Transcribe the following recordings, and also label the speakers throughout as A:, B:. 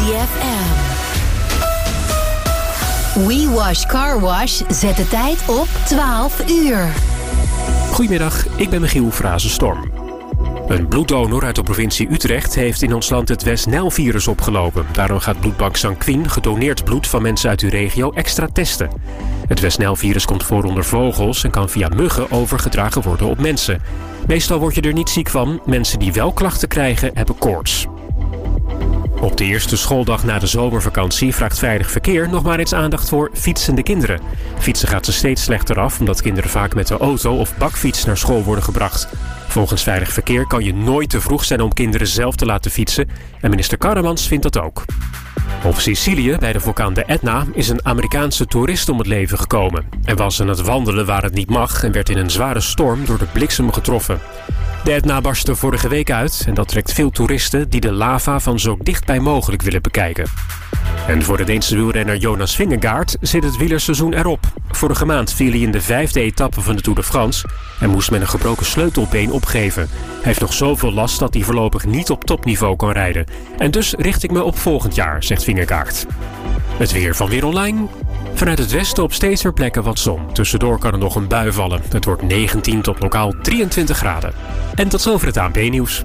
A: Easy FM. We Wash Car Wash zet de tijd op 12 uur.
B: Goedemiddag, ik ben Michiel Frazenstorm. Een bloeddonor uit de provincie Utrecht heeft in ons land het West-Nijl-virus opgelopen. Daarom gaat bloedbank Sanquin gedoneerd bloed van mensen uit uw regio extra testen. Het West-Nijl-virus komt voor onder vogels en kan via muggen overgedragen worden op mensen. Meestal word je er niet ziek van. Mensen die wel klachten krijgen, hebben koorts. Op de eerste schooldag na de zomervakantie vraagt Veilig Verkeer nog maar eens aandacht voor fietsende kinderen. Fietsen gaat ze steeds slechter af omdat kinderen vaak met de auto of bakfiets naar school worden gebracht. Volgens Veilig Verkeer kan je nooit te vroeg zijn om kinderen zelf te laten fietsen en minister Karremans vindt dat ook. Op Sicilië, bij de vulkaan de Etna, is een Amerikaanse toerist om het leven gekomen. Hij was aan het wandelen waar het niet mag en werd in een zware storm door de bliksem getroffen. De Etna barstte vorige week uit en dat trekt veel toeristen die de lava van zo dichtbij mogelijk willen bekijken. En voor de Deense wielrenner Jonas Vingegaard zit het wielerseizoen erop. Vorige maand viel hij in de 5e etappe van de Tour de France en moest met een gebroken sleutelbeen opgeven. Hij heeft nog zoveel last dat hij voorlopig niet op topniveau kan rijden. En dus richt ik me op volgend jaar, zegt Vingegaard. Het weer van Weer Online. Vanuit het westen op steeds meer plekken wat zon. Tussendoor kan er nog een bui vallen. Het wordt 19 tot lokaal 23 graden. En tot zover het ANP-nieuws.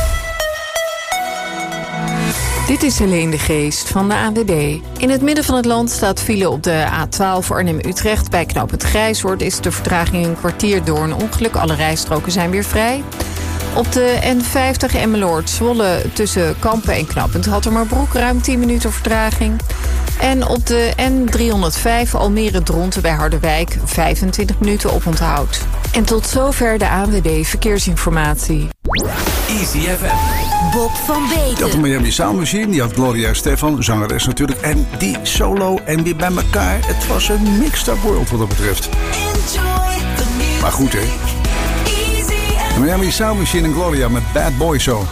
C: Dit is Helene de Geest van de ANWB. In het midden van het land staat file op de A12 Arnhem-Utrecht. Bij knooppunt Grijshoort is de vertraging een kwartier door een ongeluk. Alle rijstroken zijn weer vrij. Op de N50 Emmeloord-Zwolle tussen Kampen en knooppunt Hattemerbroek ruim 10 minuten vertraging. En op de N305 Almere-Dronten bij Harderwijk 25 minuten oponthoud. En tot zover de ANWB Verkeersinformatie.
D: Easy FM.
A: Bob van Beeten.
E: Die had de Miami Sound Machine, die had Gloria Stefan, zangeres natuurlijk. En die solo en weer bij elkaar. Het was een mixed up world wat dat betreft. Maar goed, hè. De Miami Sound Machine en Gloria met Bad Boy zo.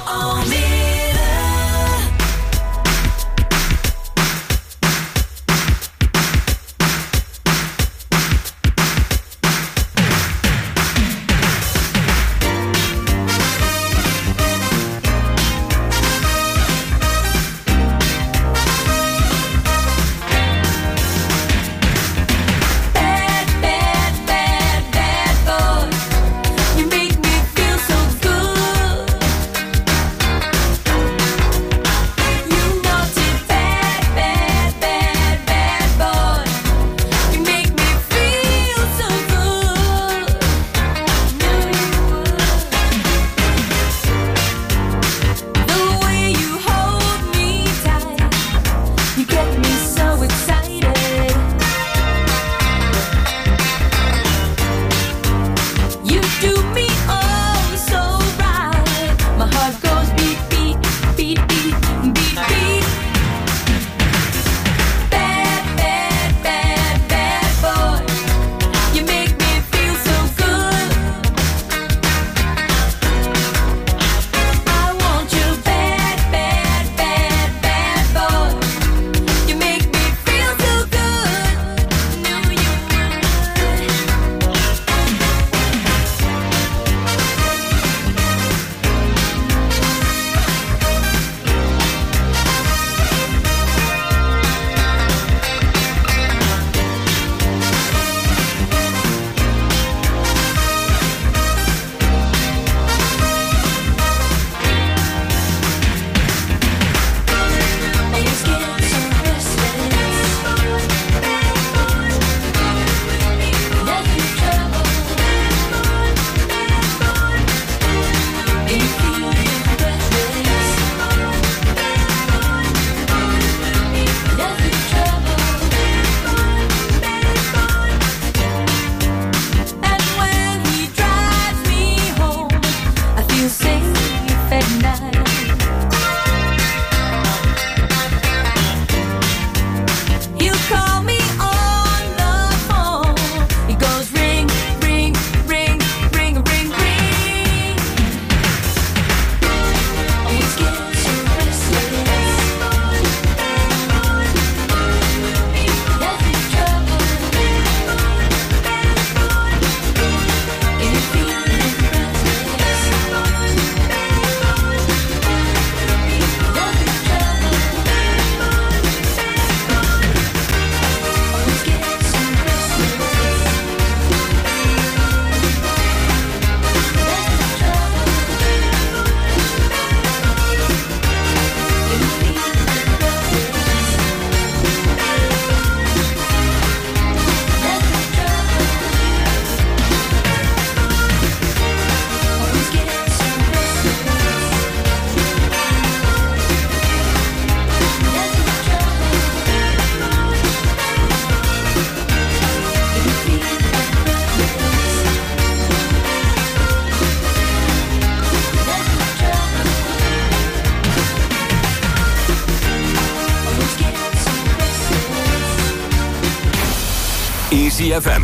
D: Easy FM.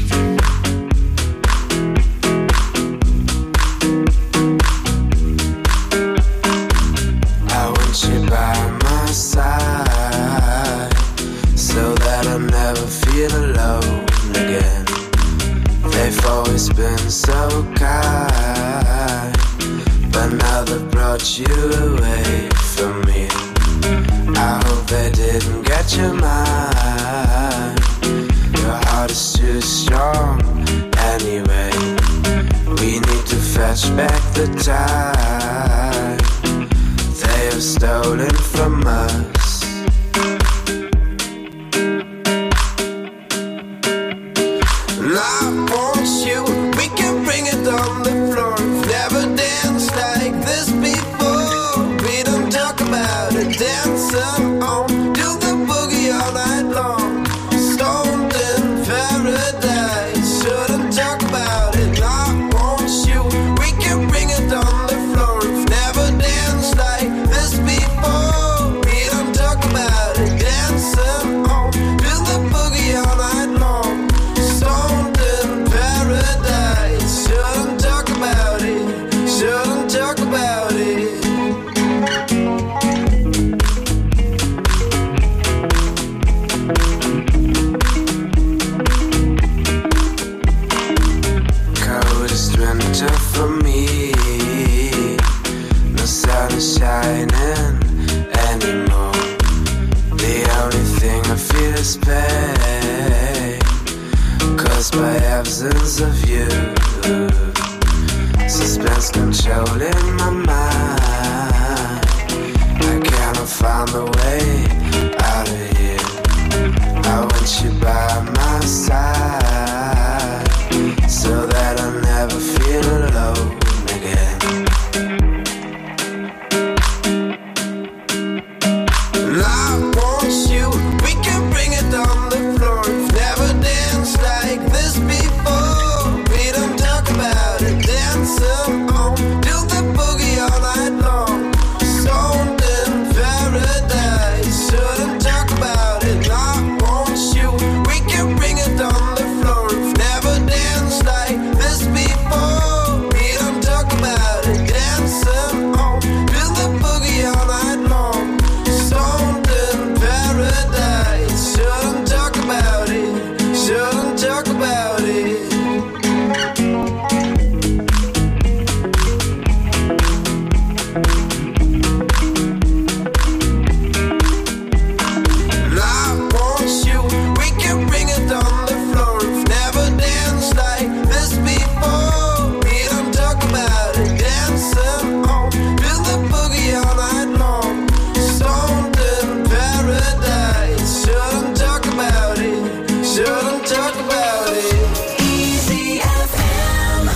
F: I want you by my side so that I never feel alone again. They've always been so kind, but now they've brought you away from me. I hope they didn't get your mind. Your heart is too strong anyway. We need to fetch back the time they have stolen from us. And I want you, we can bring it on the floor. We've never danced like this before. We don't talk about it, dancing on, do the boogie all night long. Stoned in paradise, shouldn't talk about it. I want you, we can bring it on the floor. We've never danced like this before. We don't talk about it, dancing on, do the boogie all night long. Stoned in paradise, shouldn't talk about it, shouldn't talk about it. Coldest winter for me, no sun is shining anymore. The only thing I feel is pain, caused by absence of you. Suspense controlling my mind. I cannot find the way out of here. I want you by my side so that I never feel alone again. And I want you, we can bring it on the floor. We've never danced like this before. We don't talk about it, dancing on, do the boogie all night long. Stoned in paradise, shouldn't talk about it. I want you, we can bring it on the floor. We've never danced like this before. We don't talk about it, dancing on, do the boogie all night long. Stoned in paradise, shouldn't talk about it, shouldn't talk about it. And I want you, we can bring it on the floor. We've never danced like this before. We don't talk about it, dancing on, do the boogie all night long. Stoned in paradise, shouldn't talk about it, shouldn't talk about it. Easy FM.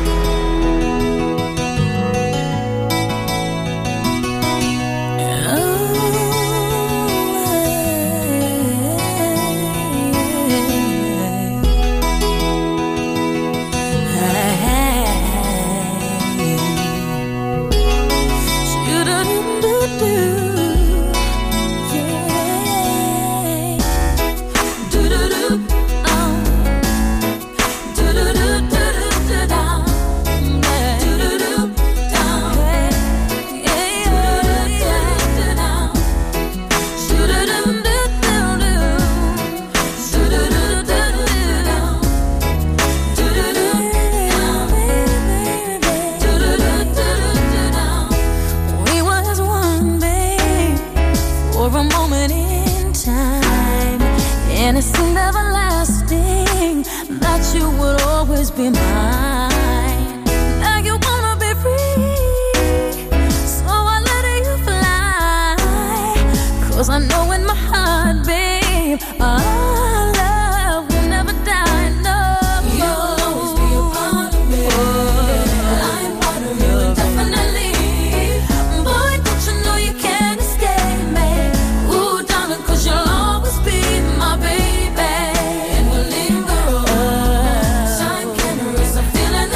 F: We was one, babe, for a moment in time, and it seemed everlasting that you would always be mine. Now you wanna be free, so I let you fly. 'Cause I know in my heart, babe, our love will never die. No, you'll always be a part of me. I'm part of you indefinitely. Boy, don't you know you can't escape me? Ooh, darling, 'cause you'll always be my baby. And we'll linger on. Time can erase the feeling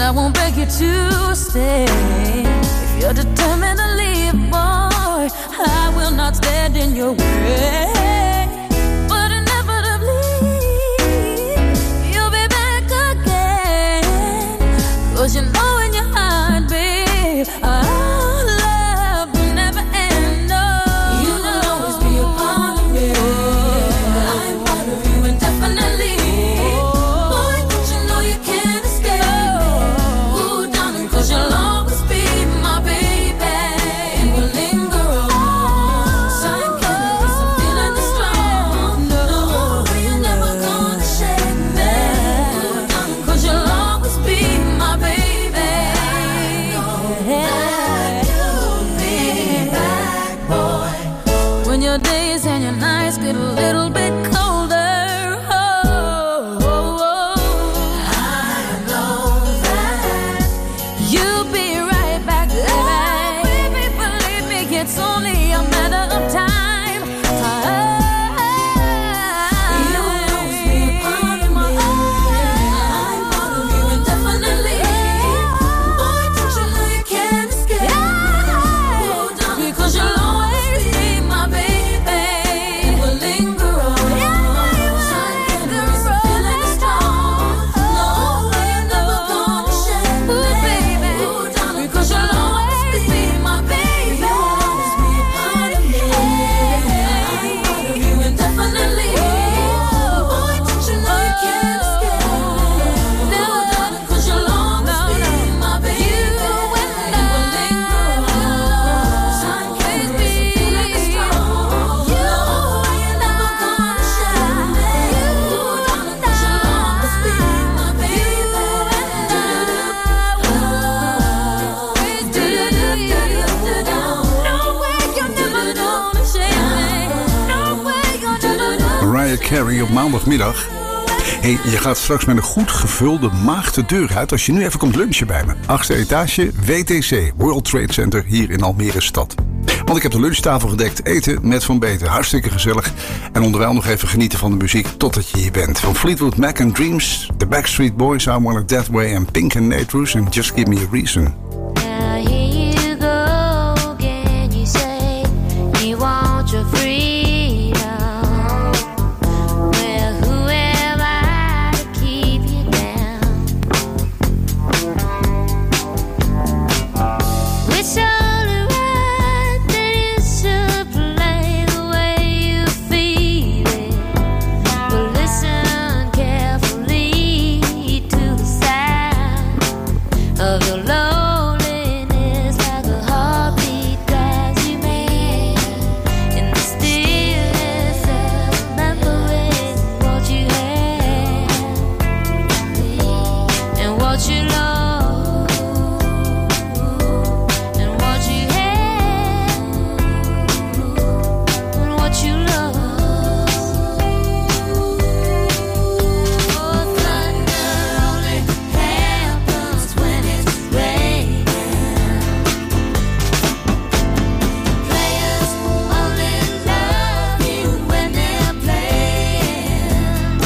G: I won't beg you to stay. If you're determined to leave, boy, I will not stand in your way. But inevitably, you'll be back again. 'Cause you know in your heart, babe, our love will never end. No, you will always be a part of me. I'm part of you indefinitely. Boy, don't you know you can't escape. Ooh, darling, 'cause you'll always be my baby. And we'll linger on. Sign cannabis, I'm feeling the strong. No, you're never gonna shake me. Ooh, darling, 'cause you'll always be my baby. When your days and your nights get a little bit colder, I know that you'll be right back there. Baby, believe me, it's only a matter of time. You will always be a part of me. I'm part of you indefinitely. Boy, don't you know you can't escape. Oh, darling, 'cause you'll always be my baby. We'll linger on. Sign cannabis, I'm feeling the strong. No, you're never gonna shake me. Ooh, baby. Ooh, darling, 'cause you'll always be my baby. You'll always be a part of me. I'm part of you indefinitely. Boy, don't you know you can't escape. No, darling, 'cause you'll always be my baby. And we'll linger on. Sign cannabis, I'm feeling the strong. No, you're never gonna shake me. Ooh, darling, 'cause you'll always be my baby. No way you're never gonna shake me. No way you're never gonna.
E: Mariah Carey op maandagmiddag. Hey, je gaat straks met een goed gevulde maag de deur uit als je nu even komt lunchen bij me. 8e etage, WTC, World Trade Center, hier in Almere stad. Want ik heb de lunchtafel gedekt, eten met Van Beeten. Hartstikke gezellig. En onderwijl nog even genieten van de muziek totdat je hier bent. Van Fleetwood Mac and Dreams, The Backstreet Boys, I Want It That Way... en Pink and Nate Roos en Just Give Me a Reason.
H: Now here you go again. You say you want your freedom. Well, who am I to keep you down? It's only right that you should play the way you feel it. But listen carefully to the sound of your loneliness, like a heartbeat drives you mad. In the stillness of remembering what you had and what you lost and what you had and what you lost. Oh, thunder only happens when it's raining. Players only love you when they're playing.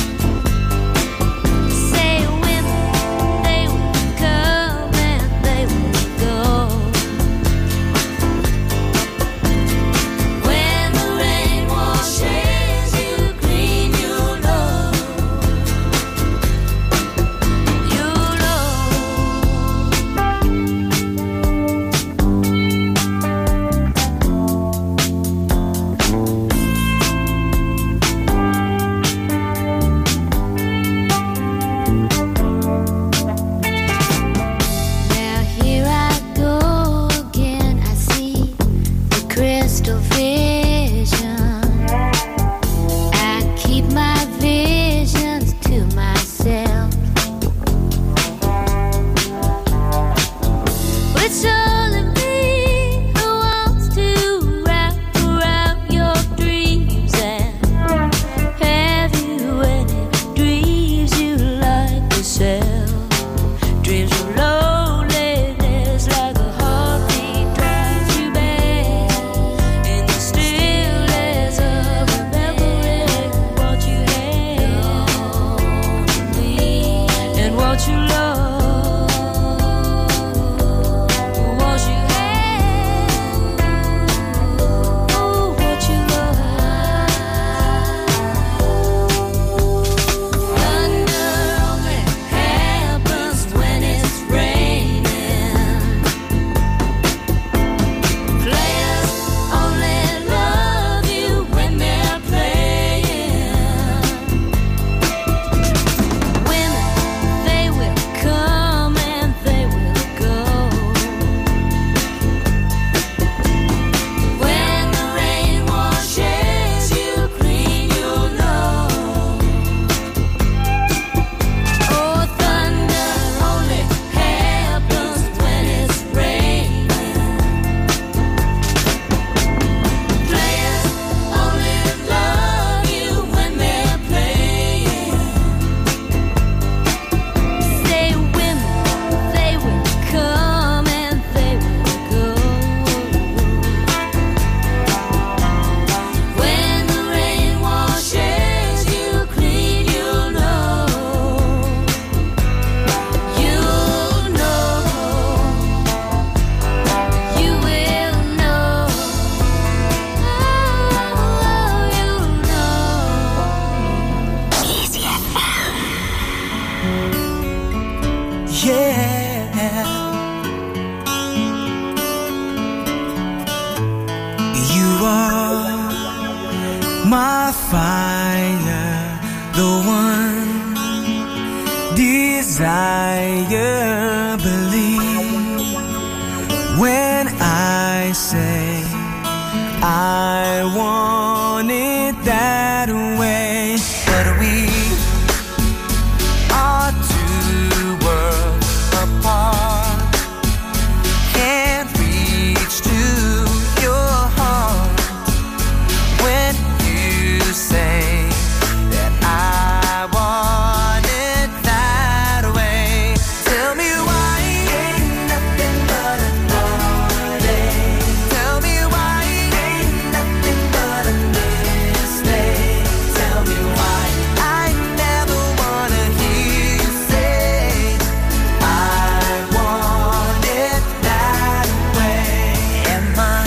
H: Say when they would come and they would go. When the rain washes you clean, you know. You know. Now here I go again. I see the crystal vision. I keep my visions to myself. It's only me who wants to wrap around your dreams and have you any dreams you like yourself. Dreams of loneliness, like a heartbeat drives you mad. In the stillness of remembering what you had and what you lost
I: fire, the one desire, believe when I say I want it that way. But we are two worlds apart, can't reach to your heart when you say that I want it that way. Tell me why ain't nothing but a heartache. Tell me why ain't nothing but a mistake. Tell me why I never wanna hear you say I want it that way. Am I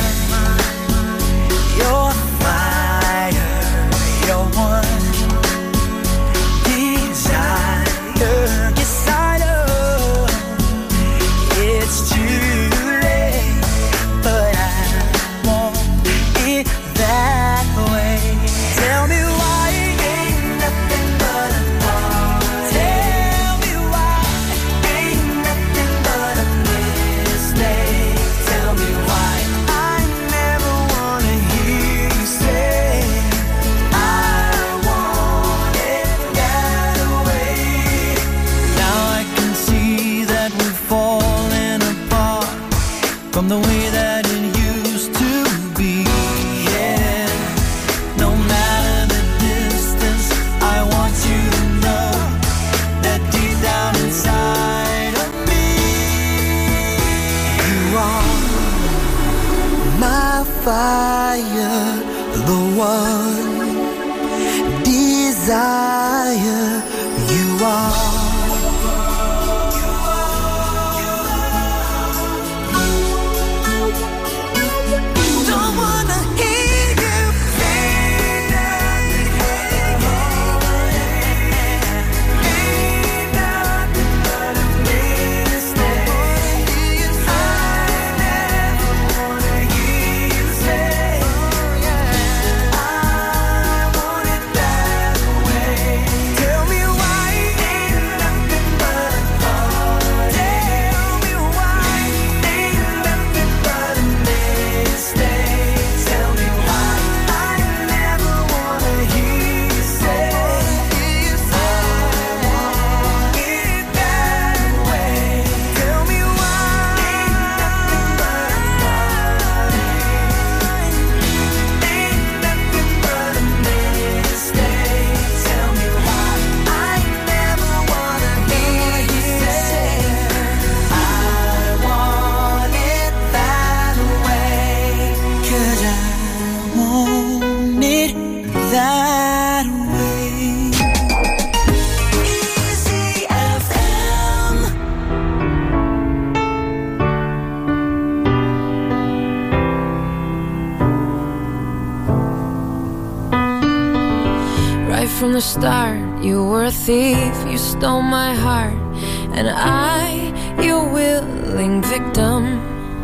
I: your fire, your one desire? Yes, I know it's too late, but I want it that way. Tell me why ain't nothing but a heart. Tell me why ain't nothing but a mistake. Tell me why I never wanna hear you say I want it that way. Now I can see that we've fallen apart from the way that it used to be. Yeah. No matter the distance, I want you to know that deep down inside of me, you are my fire, the one desire. You are. Don't wanna hear you say nothing. Ain't nothing but a mistake. I never wanna hear you say I want it that way. Tell me why ain't nothing but a heart. Tell me why ain't nothing but a mistake. Tell me why I never wanna hear you say I want it that way. Tell me why ain't nothing but a heart. Ain't nothing but a mistake. Tell me why I never wanna hear you say I want it that way. 'Cause I want it that way. Easy FM.
G: Right from the start, you were a thief, you stole my heart, and I, your willing victim.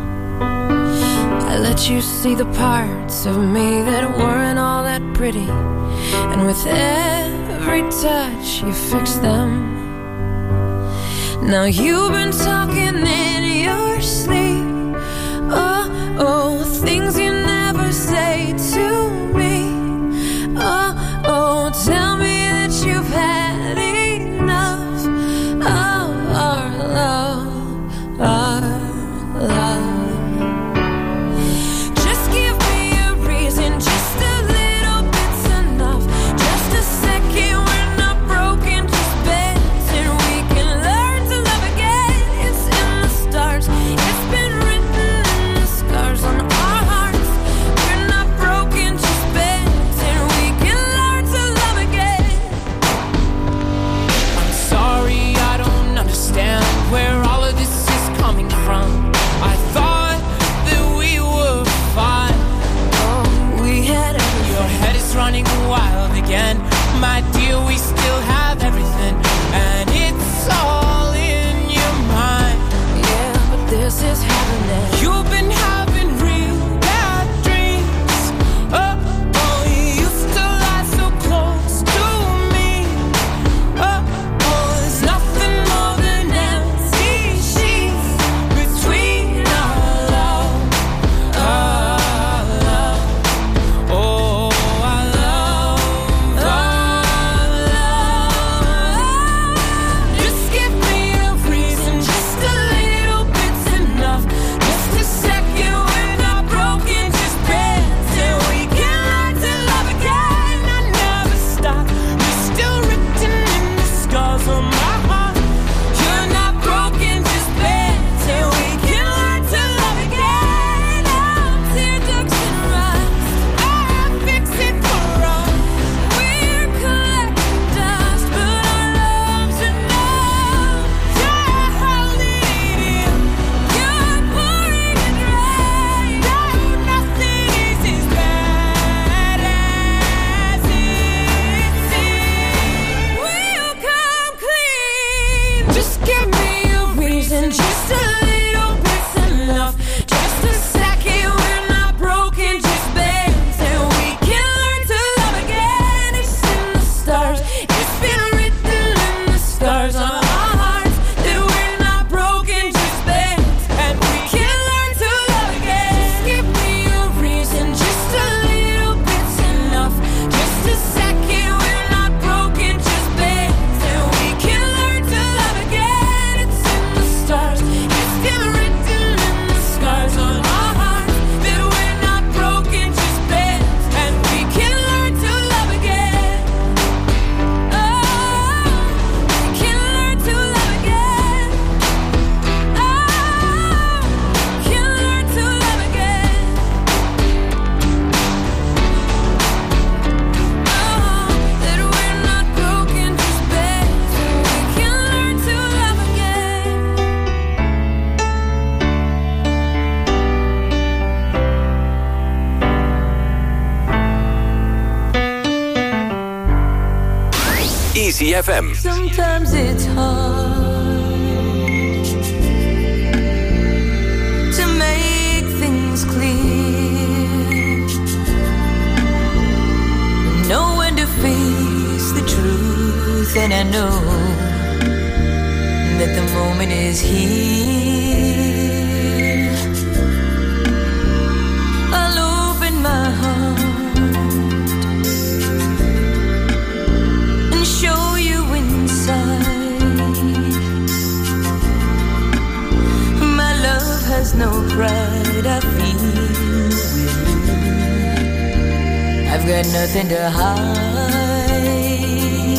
G: I let you see the parts of me that weren't all that pretty, and with every touch you fixed them. Now you've been talking in your sleep, oh, oh, things you never say to me. Oh, oh, tell me that you've had enough of our love, our love. Just give me a reason, just a little bit's enough. Just a second, we're not broken, just bends, and we can learn to love again. It's in the stars, it's been
D: Easy FM.
G: Sometimes it's hard to make things clear, know when to face the truth, and I know that the moment is here. I'll open my heart and show you inside. My love has no pride, I feel with you. I've got nothing to hide.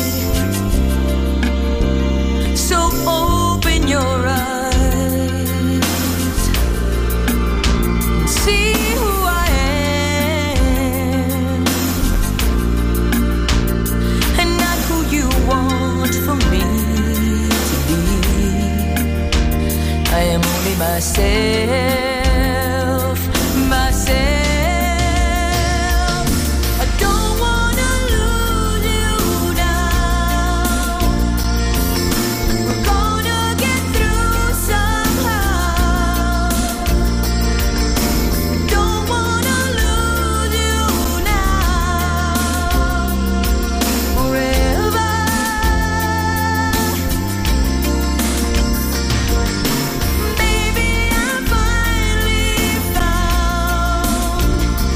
G: So open your eyes and see who I am, and not who you want for me to be. I am only myself, myself. I don't wanna lose you now. We're gonna get through somehow. Don't wanna lose you now. Forever. Baby, I finally found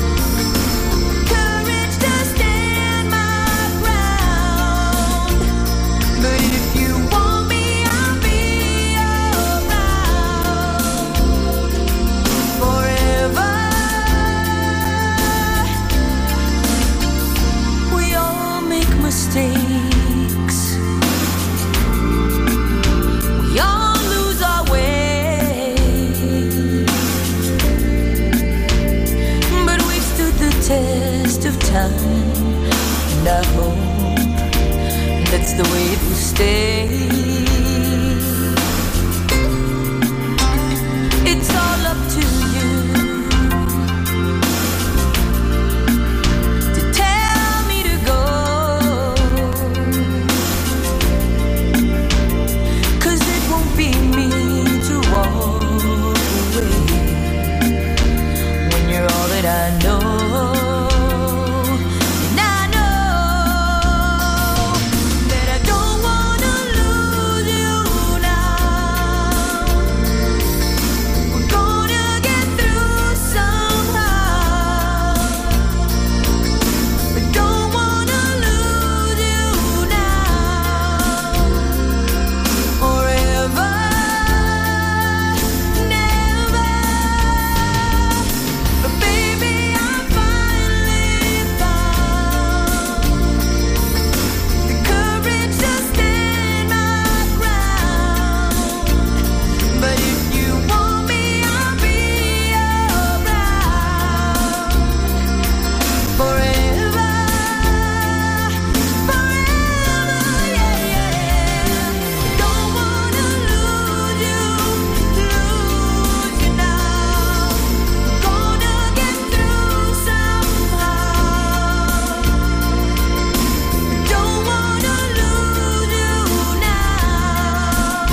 G: courage to stand my ground. But if you want me, I'll be around forever. We all make mistakes. We all lose our way. But we stood the test of time, and I hope that's the way it will stay. It's all up to you to tell me to go, 'cause it won't be me to walk away when you're all that I know. And I know that I don't wanna lose you now. We're gonna get through somehow. I don't wanna lose you now. Forever, never. But baby, I finally found the courage to stand my ground. But if you want me, I'll be around forever, forever, yeah, yeah. Don't wanna lose you now. We're gonna get through somehow. Don't wanna lose you now.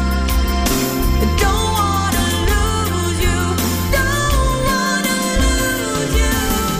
G: Don't wanna lose you. Don't wanna lose you.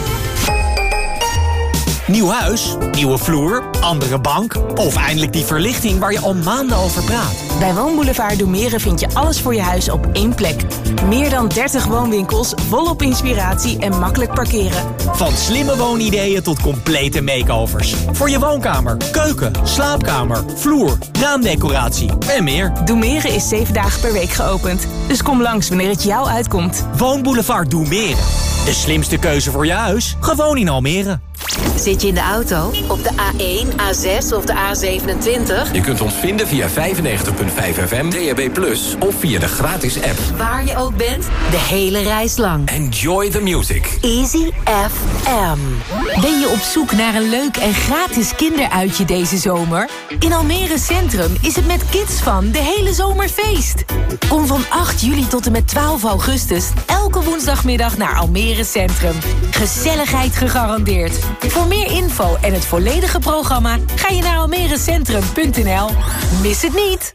J: Nieuw huis, nieuwe vloer, andere bank of eindelijk die verlichting waar je al maanden over praat.
K: Bij Woonboulevard Doemeren vind je alles voor je huis op één plek. Meer dan 30 woonwinkels, volop inspiratie en makkelijk parkeren.
J: Van slimme woonideeën tot complete makeovers. Voor je woonkamer, keuken, slaapkamer, vloer, raamdecoratie en meer.
K: Doemeren is 7 dagen per week geopend. Dus kom langs wanneer het jou uitkomt.
J: Woonboulevard Doemeren. De slimste keuze voor je huis, gewoon in Almere.
A: Zit je in de auto, op de A1, A6 of de A27?
D: Je kunt ons vinden via 95.5 FM, DAB+, of via de gratis app.
A: Waar je ook bent, de hele reis lang.
D: Enjoy the music.
A: Easy FM.
L: Ben je op zoek naar een leuk en gratis kinderuitje deze zomer? In Almere Centrum is het met KidsFun de hele zomer feest. Kom van 8 juli tot en met 12 augustus elke woensdagmiddag naar Almere Centrum. Gezelligheid gegarandeerd. Voor meer info en het volledige programma ga je naar almerecentrum.nl. Mis het niet!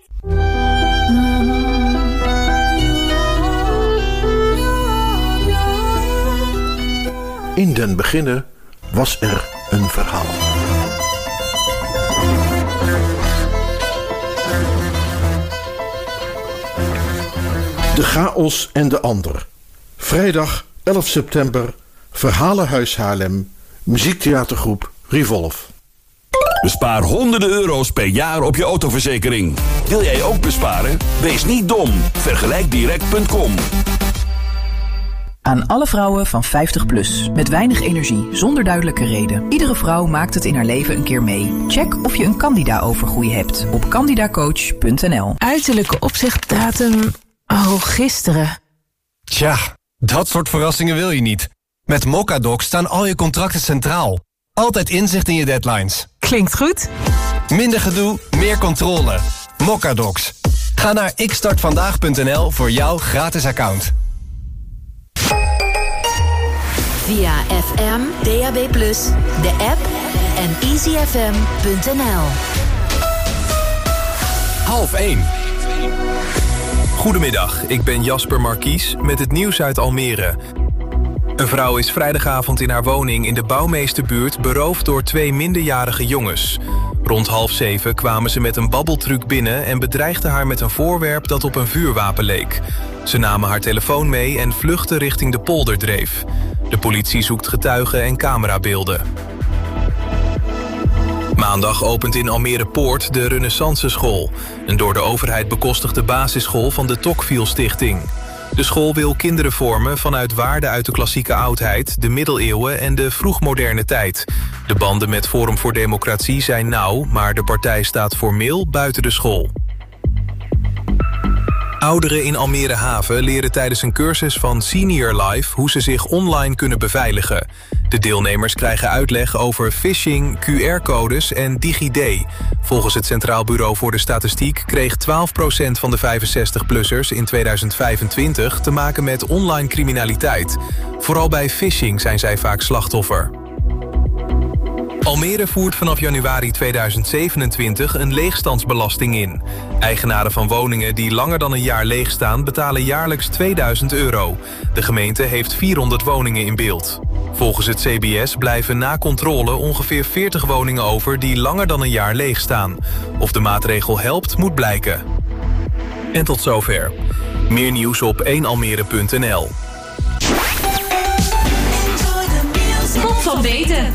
M: In den beginne was er een verhaal. De chaos en de ander. Vrijdag 11 september, Verhalenhuis Haarlem, muziektheatergroep Revolve.
N: Bespaar honderden euro's per jaar op je autoverzekering. Wil jij ook besparen? Wees niet dom. Vergelijkdirect.com.
O: Aan alle vrouwen van 50 plus, met weinig energie, zonder duidelijke reden. Iedere vrouw maakt het in haar leven een keer mee. Check of je een Candida-overgroei hebt op candidacoach.nl.
L: Uiterlijke opzegdatum... Oh, gisteren.
P: Tja, dat soort verrassingen wil je niet. Met Mocadoc staan al je contracten centraal. Altijd inzicht in je deadlines.
L: Klinkt goed.
P: Minder gedoe, meer controle. Mocadocs. Ga naar xstartvandaag.nl voor jouw gratis account.
A: Via FM, DAB+, de app en easyfm.nl.
Q: 12:30. Goedemiddag, ik ben Jasper Markies met het nieuws uit Almere. Een vrouw is vrijdagavond in haar woning in de Bouwmeesterbuurt beroofd door 2 minderjarige jongens. Rond 6:30 kwamen ze met een babbeltruc binnen en bedreigden haar met een voorwerp dat op een vuurwapen leek. Ze namen haar telefoon mee en vluchtten richting de polderdreef. De politie zoekt getuigen en camerabeelden. Maandag opent in Almere Poort de Renaissance School, een door de overheid bekostigde basisschool van de Tocqueville Stichting. De school wil kinderen vormen vanuit waarden uit de klassieke oudheid, de middeleeuwen en de vroegmoderne tijd. De banden met Forum voor Democratie zijn nauw, maar de partij staat formeel buiten de school. Ouderen in Almere Haven leren tijdens een cursus van Senior Life hoe ze zich online kunnen beveiligen. De deelnemers krijgen uitleg over phishing, QR-codes en DigiD. Volgens het Centraal Bureau voor de Statistiek kreeg 12% van de 65-plussers in 2025 te maken met online criminaliteit. Vooral bij phishing zijn zij vaak slachtoffer. Almere voert vanaf januari 2027 een leegstandsbelasting in. Eigenaren van woningen die langer dan een jaar leeg staan betalen jaarlijks €2000. De gemeente heeft 400 woningen in beeld. Volgens het CBS blijven na controle ongeveer 40 woningen over die langer dan een jaar leeg staan. Of de maatregel helpt, moet blijken. En tot zover. Meer nieuws op 1almere.nl.
L: Spot van Weten.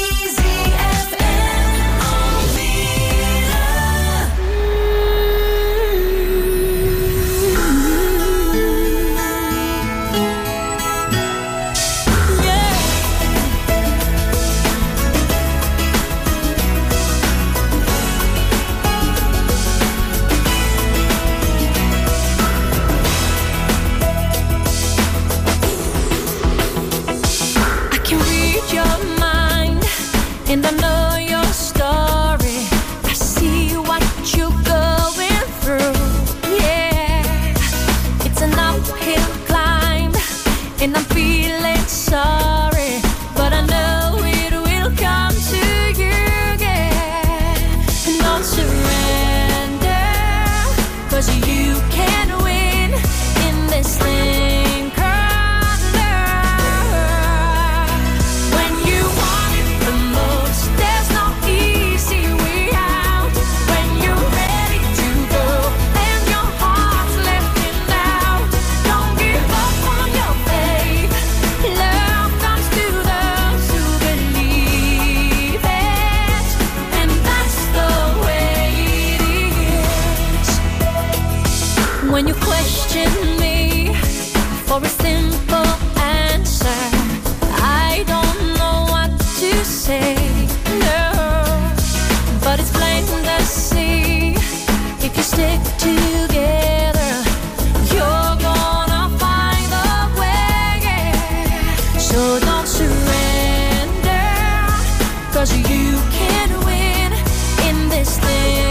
G: And I know your story. I see what you're going through. Yeah, it's an uphill climb, and I'm feeling sorry, but I know it will come to you. Yeah, and don't surrender, 'cause you can win in this thing. When you question me for a simple answer, I don't know what to say, no, but it's plain to see, if you stick together, you're gonna find a way, so don't surrender, 'cause you can win in this thing.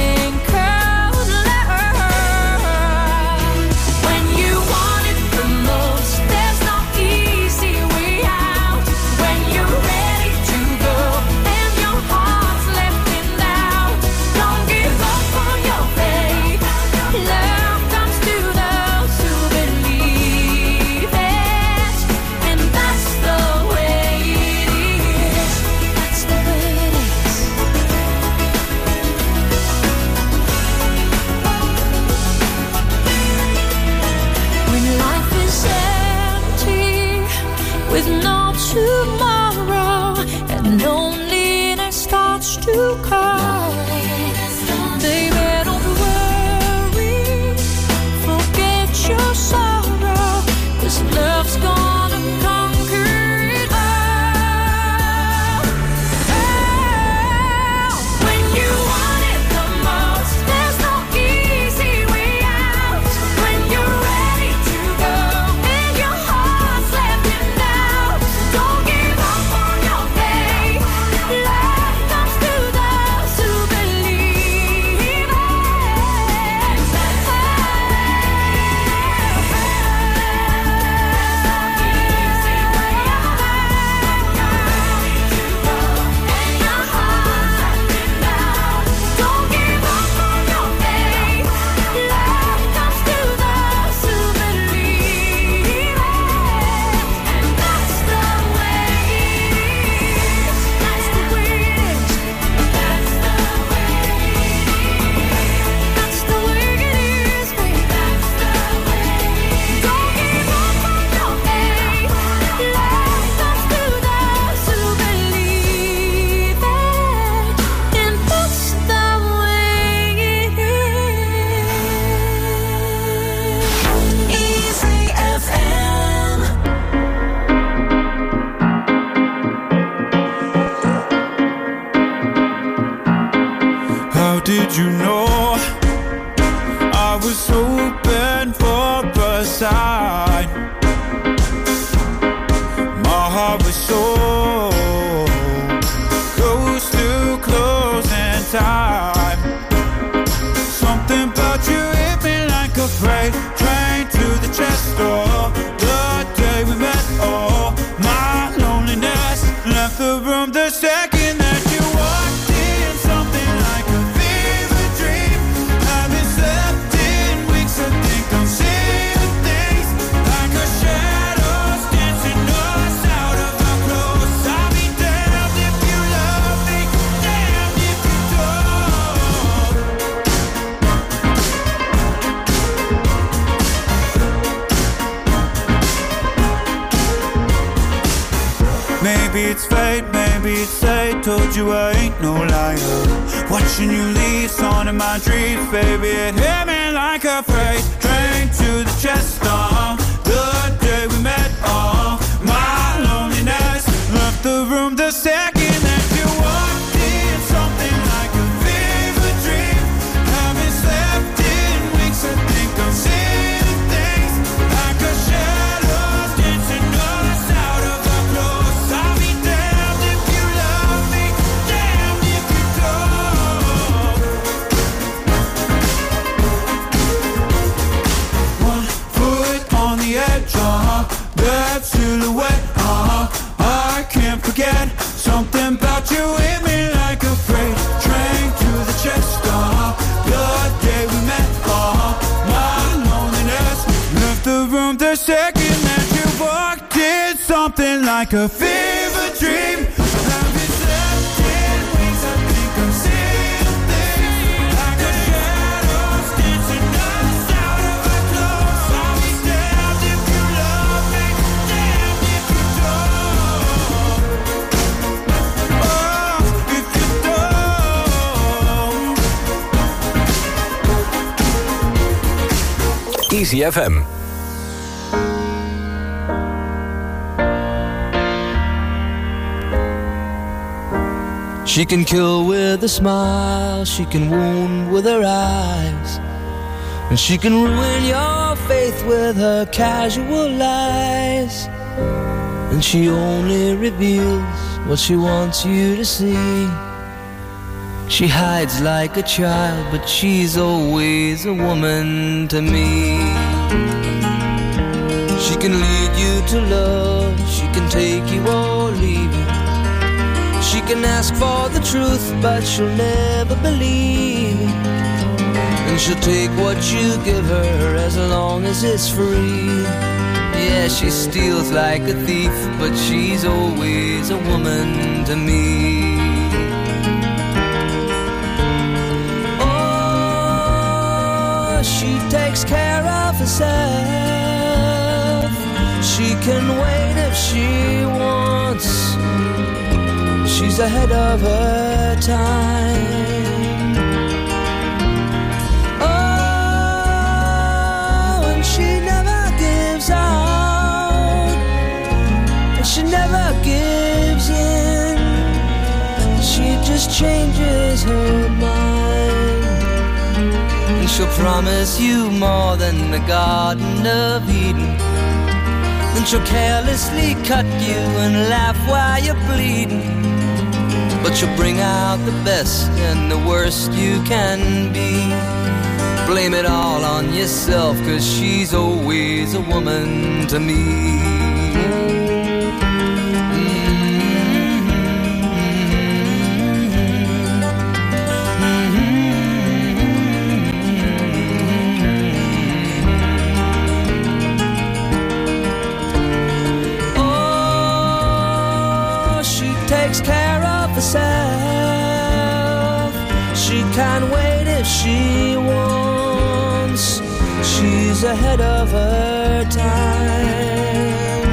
G: Go
R: a freight train to the chest door. The day we met, oh, my loneliness left the room the second that you walked in. Something like a fever dream. Haven't slept in weeks, I think I'm seeing things like a shadows dancing us out of our clothes. I'll be damned if you love me, damned if you don't. Maybe it's fate, maybe it's fate. Told you I ain't no liar. Watching you leave, on in my dreams, baby. It hit me like a freight train to the chest. The day we met, my loneliness left the room the second that you walked in. Something like a fever dream. Haven't slept in weeks, I think I'm seeing things like a shadows dancing us out of our clothes. I'll be damned if you love me, damned if you don't. One foot on the edge, that silhouette, I can't forget. Something about you hit me like a freight train to the chest. The day we met, my loneliness left the room the second that you walked in. Something like a fever dream. Haven't slept in weeks, I think I'm seeing things like a shadows dancing us out of our clothes. I'll be damned if you love me, damned if you don't. Oh, if you don't.
D: Easy FM.
S: She can kill with a smile, she can wound with her eyes, and she can ruin your faith with her casual lies. And she only reveals what she wants you to see. She hides like a child, but she's always a woman to me. She can lead you to love, she can take you or leave you. She can ask for the truth, but she'll never believe. And she'll take what you give her as long as it's free. Yeah, she steals like a thief, but she's always a woman to me. Oh, she takes care of herself. She can wait if she wants. She's ahead of her time. Oh, and she never gives out, and she never gives in. She just changes her mind, and she'll promise you more than the Garden of Eden. Then she'll carelessly cut you and laugh while you're bleeding. But she'll bring out the best and the worst you can be. Blame it all on yourself, 'cause she's always a woman to me. Oh, she takes care of herself. She can wait if she wants. She's ahead of her time.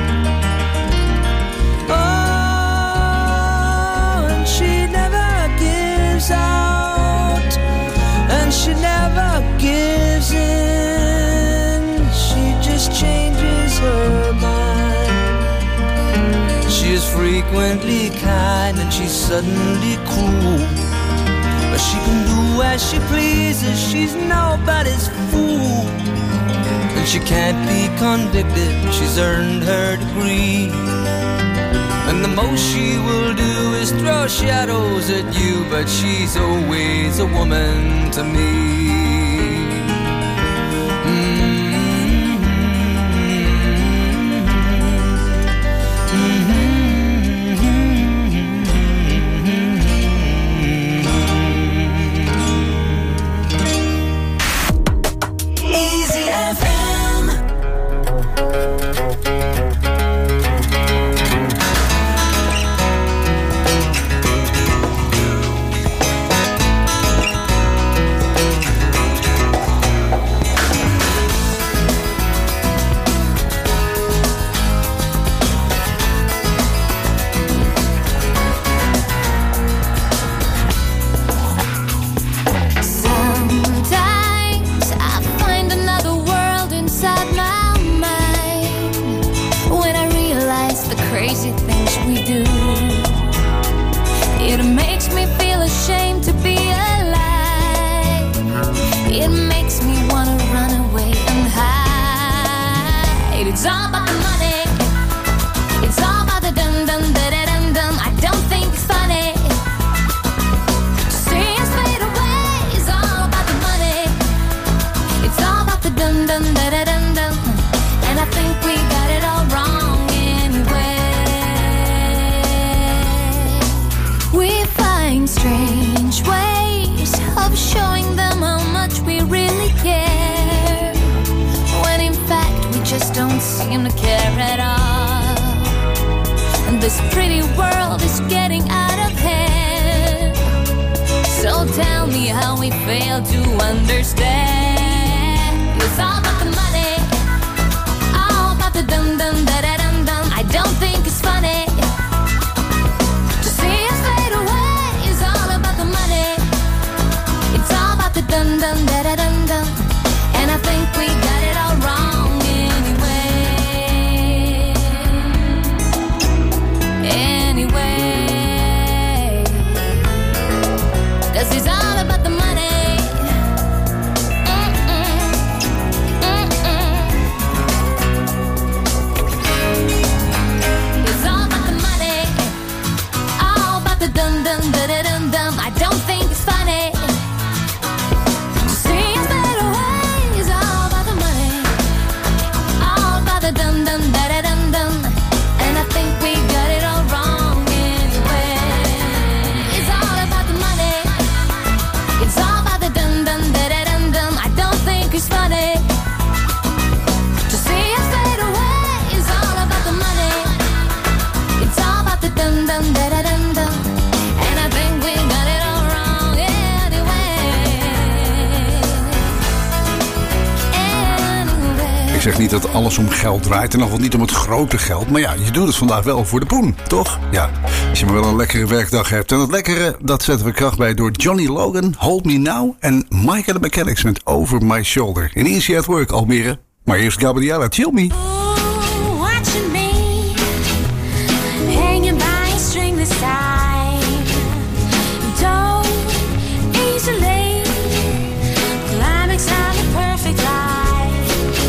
S: Oh, and she never gives out, and she never gives in. She just changes her mind. She is frequently kind and she's suddenly cruel. But she can do as she pleases, she's nobody's fool. And she can't be convicted, she's earned her degree. And the most she will do is throw shadows at you, but she's always a woman to me.
G: do. It makes me feel ashamed to be alive. It makes me wanna run away and hide. It's all about the money. It's all about the dun dun da da dun dun. I don't think it's funny. See us fade away. It's all about the money. It's all about the dun dun da da dun dun. And I think we got it all wrong anyway. We find strange ways of showing them how much we really care, when in fact we just don't seem to care at all. And this pretty world is getting out of hand. So tell me how we fail to understand. It's all about the money, all about the dun dun da da dun dun. I don't think it's funny to see us fade away. It's all about the money. It's all about the dun dun da da dun dun. And I think we got it all wrong anyway. Anyway, 'cause it's all about the money. It's all about the money, all about the dun dun da da dun dun. I don't think it's funny to see us fade away. It's all about the money, all about the dun dun da da dun dun. And I think we got it all wrong anyway. It's all about the money. It's all about the dun dun da da dun dun. I don't think it's funny to see us fade away. It's all about the money. It's all about the dun dun da da dun dun. And I think we got it all wrong anyway.
E: Ik zeg niet dat alles om geld draait en nog wel niet om het grote geld. Maar ja, je doet het vandaag wel voor de poen, toch? Ja, als je maar wel een lekkere werkdag hebt. En dat lekkere, dat zetten we kracht bij door Johnny Logan, Hold Me Now en Mike and the Mechanics met Over My Shoulder. In Easy at Work, Almere. Maar eerst Gabriella, Chill Me.
G: Watching me hanging by a stringless side. Don't easily climax on the perfect life.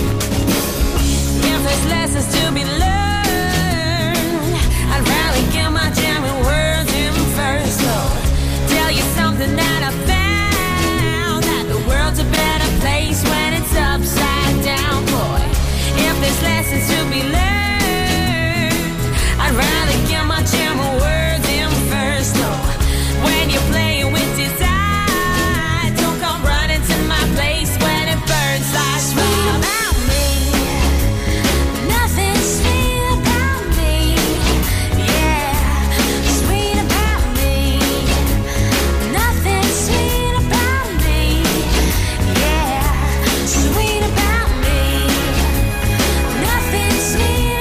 G: If there's lessons to be learned, I'd rather get my jamming words in first. So tell you something that I found, that the world's a better place when it's upside down, boy. If there's lessons to be learned, I'd rather get my jamming words in first. So when you're playing with desire, don't come running to my place when it burns like sweet about me. Nothing sweet about me. Yeah, sweet about me. Nothing sweet about me. Yeah, sweet about me. Nothing sweet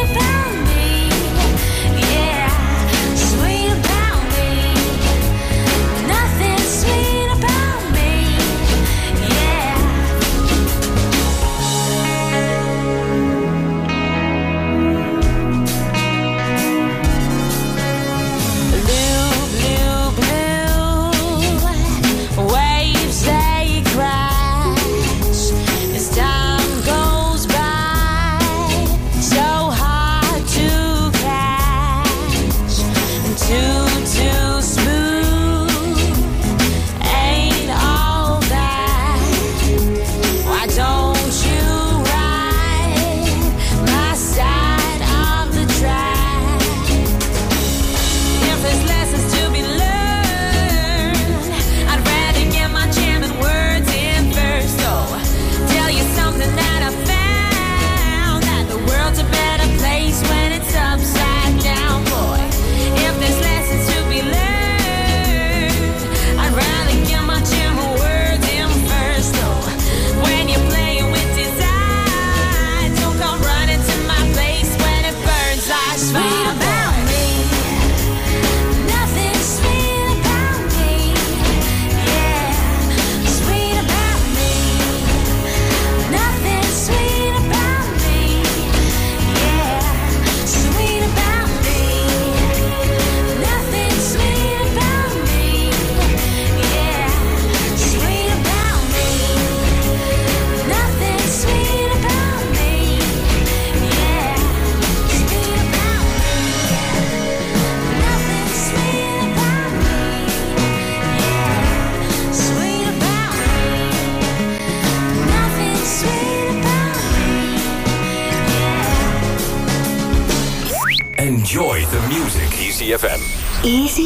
D: Enjoy the music. Easy FM.
L: Easy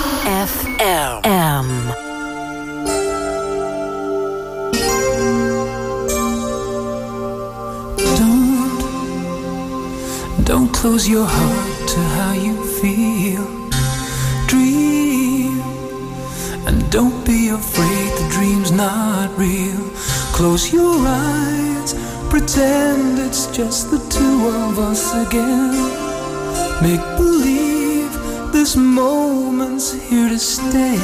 L: FM.
T: Don't close your heart to how you feel. Dream, and don't be afraid the dream's not real. Close your eyes, pretend it's just the two of us again. Make believe this moment's here to stay.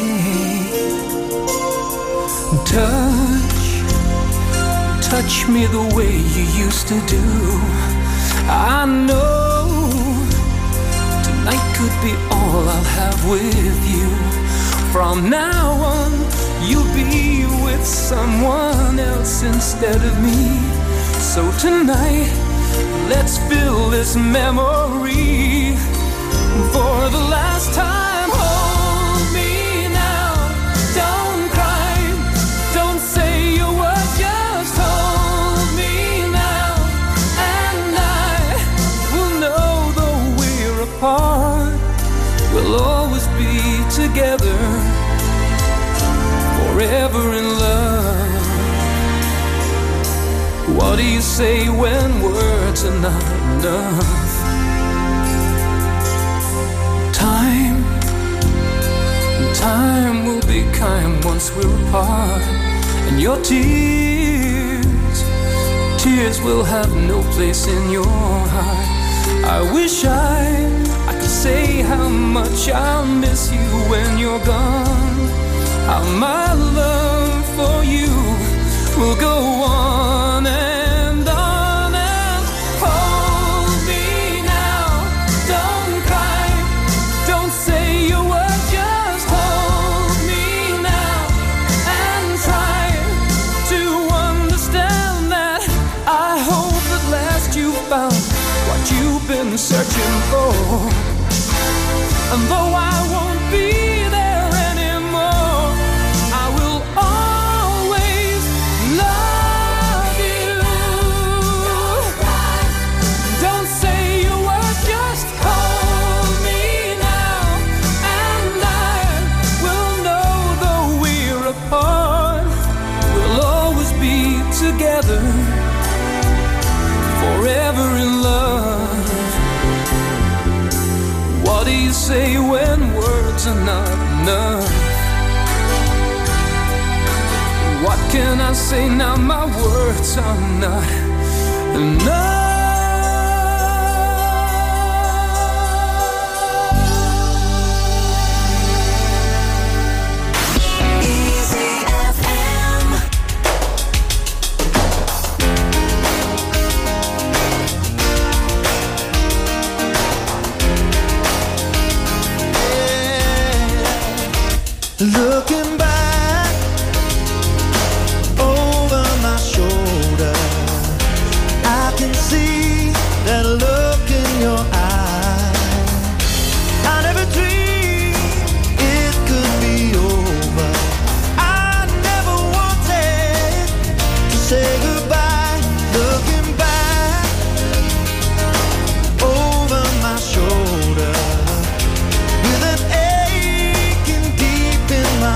T: Touch me the way you used to do. I know tonight could be all I'll have with you. From now on, you'll be with someone else instead of me. So tonight, let's fill this memory for the last time. Hold me now, don't cry, don't say a word, just hold me now. And I will know though we're apart, we'll always be together, forever in love. What do you say when words are not enough? Time will be kind once we're apart. And your tears will have no place in your heart. I wish I could say how much I'll miss you when you're gone. How my love for you will go on and on and hold me now. Don't cry, don't say a word, just hold me now and try to understand that I hope at last you found what you've been searching for. And though I won't be there anymore, I will always love you. Don't say a word, just hold me now. And I will know though we're apart, we'll always be together, forever in love. What do you say when words are not enough? What can I say now? My words are not enough.
S: Looking back over my shoulder, I can see that look in your eye. I never dreamed it could be over. I never wanted to say goodbye. Looking back over my shoulder, with an aching deep in my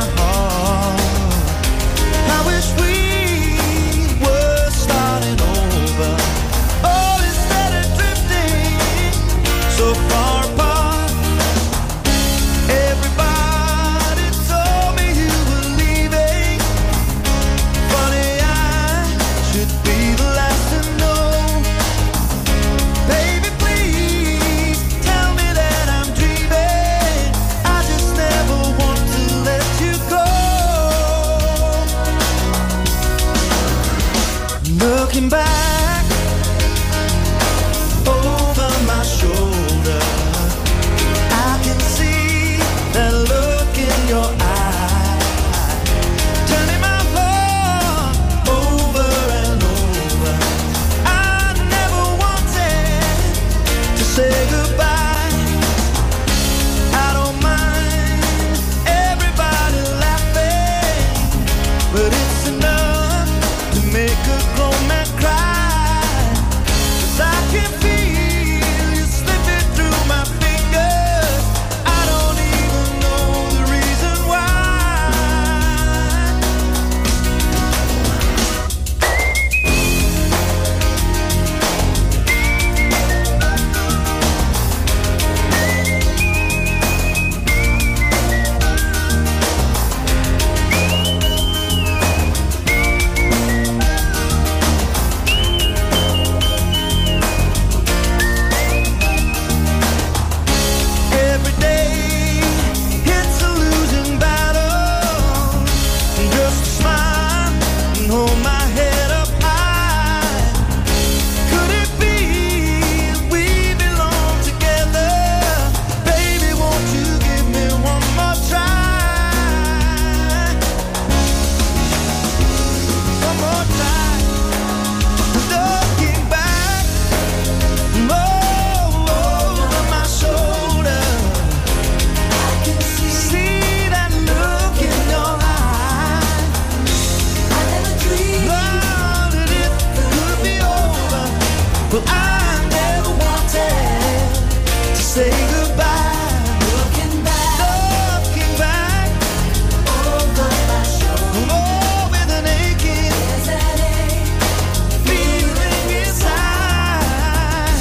S: Well, I never wanted to say goodbye. Looking back over my shoulder. Oh, with an aching, there's that ache, feeling inside.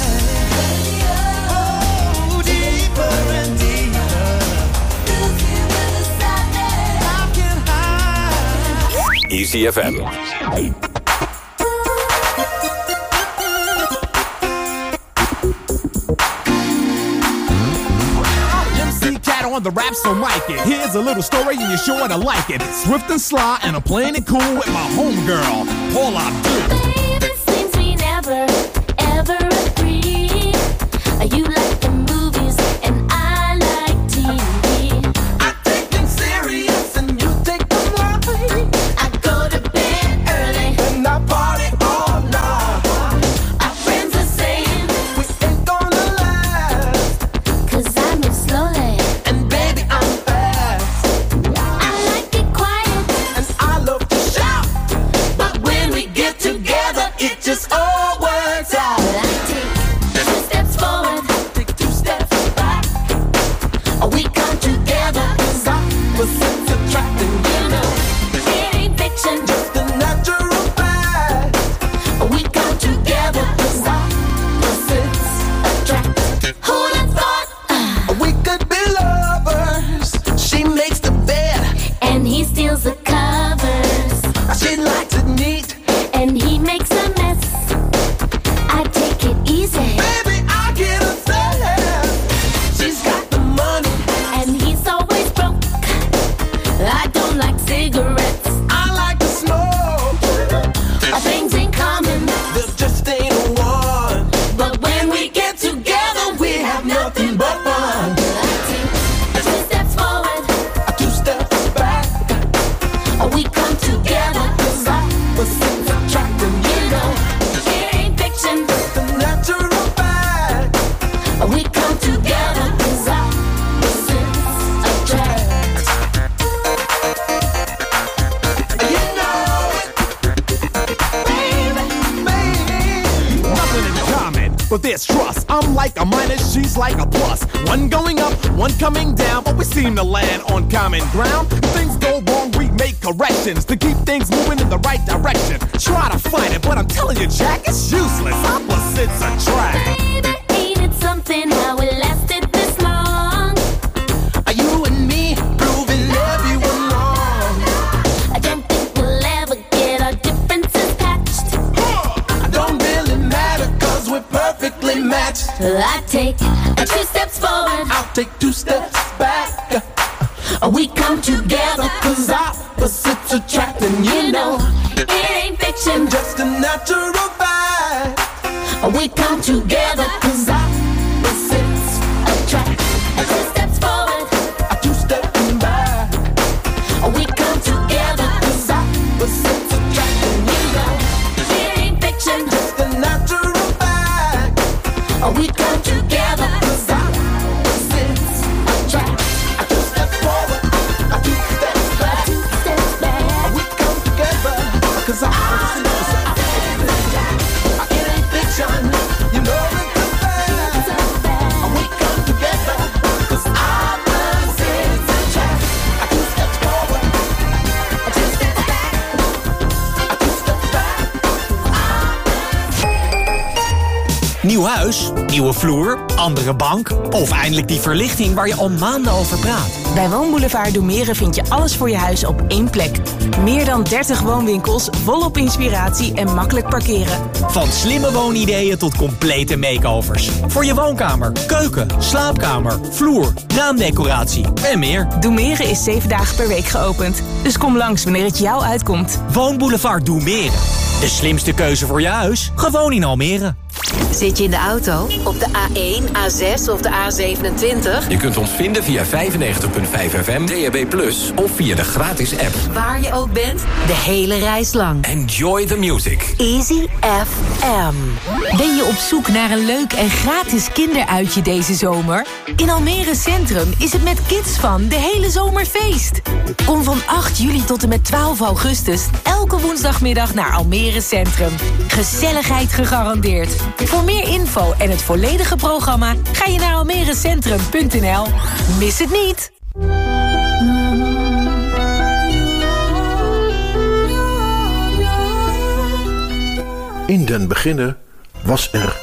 S: Oh, deeper and deeper. Looking with the sadness. I can hide.
D: Easy FM.
U: On the rap, so mic it. Here's a little story and you're sure to like it. Swift and sly and I'm playing it cool with my homegirl, Paula Abdul.
H: Baby, seems we never, ever agree. You like the movies and I like TV.
S: I take them serious and you take them light.
H: I go to bed early
S: and I party all night.
H: Our friends are saying
S: we ain't gonna last,
H: 'cause I move slowly.
S: It just all works out.
H: I take 2 steps forward,
S: take 2 steps back.
H: We come together,
S: 'cause opposites attracting.
H: You know, it ain't fiction,
S: just a natural fact.
H: We come together, 'cause opposites attract. Who'd have thought
S: we could be lovers? She makes the bed
H: and he steals the covers.
S: She likes it neat
H: and he makes a mess. I take it easy,
S: baby, I get upset. She's got the money
H: and he's always broke. I don't like cigarettes,
S: I like to smoke.
H: Our things in common,
S: there just ain't one.
H: but when we get together, we have nothing but fun. I take 2 steps forward,
S: 2 steps back.
H: We come together, 'cause
S: opposites attracting.
H: You know, it ain't fiction,
S: the natural fact.
H: We come together, 'cause opposites attract.
S: You know it, baby.
U: Nothing in common, but there's trust. I'm like a minus, she's like a plus. One going up, one coming down, but we seem to land on common ground. If things go wrong, we make corrections to keep things moving in the right direction. Try to fight it, but I'm telling you, Jack, it's useless. Opposites attract.
H: Baby, ain't it something how it lasted this long?
S: Are you and me proving everyone wrong?
H: I don't think we'll ever get our differences patched.
S: It don't really matter 'cause we're perfectly matched.
H: I take 2 steps forward,
S: I'll take 2 steps back.
H: we come together,
S: 'Cause opposites attracting. You know,
H: it ain't fiction,
S: just a natural fact.
H: we come together, 'cause opposites attract. 2 steps forward,
S: 2 steps back.
H: we come together, 'cause
S: opposites attracting.
H: You know, it ain't fiction,
S: just a natural fact.
H: we come together, 'cause
S: opposites attract. 2 steps forward, 2 steps back.
H: 2 steps back.
S: We come together 'cause opposites attract. It ain't fiction, you know it's a fact. We come together 'cause opposites attract. 2 steps forward, 2 steps back. 2 steps back.
J: Nieuw huis, nieuwe vloer, andere bank of eindelijk die verlichting waar je al maanden over praat.
K: Bij Woonboulevard Doemeren vind je alles voor je huis op één plek. Meer dan 30 woonwinkels, volop inspiratie en makkelijk parkeren.
J: Van slimme woonideeën tot complete makeovers. Voor je woonkamer, keuken, slaapkamer, vloer, raamdecoratie en meer.
K: Doemeren is 7 dagen per week geopend. Dus kom langs wanneer het jou uitkomt.
J: Woonboulevard Doemeren. De slimste keuze voor je huis, gewoon in Almere.
A: Zit je in de auto, op de A1, A6 of de A27?
D: Je kunt ons vinden via 95.5 FM, DAB+, of via de gratis app.
A: Waar je ook bent, de hele reis lang.
D: Enjoy the music.
A: Easy FM.
L: Ben je op zoek naar een leuk en gratis kinderuitje deze zomer? In Almere Centrum is het met Kids Fun de hele zomer feest. Kom van 8 juli tot en met 12 augustus elke woensdagmiddag naar Almere Centrum. Gezelligheid gegarandeerd. Voor meer info en het volledige programma ga je naar almerecentrum.nl. Mis het niet!
M: In den beginne was er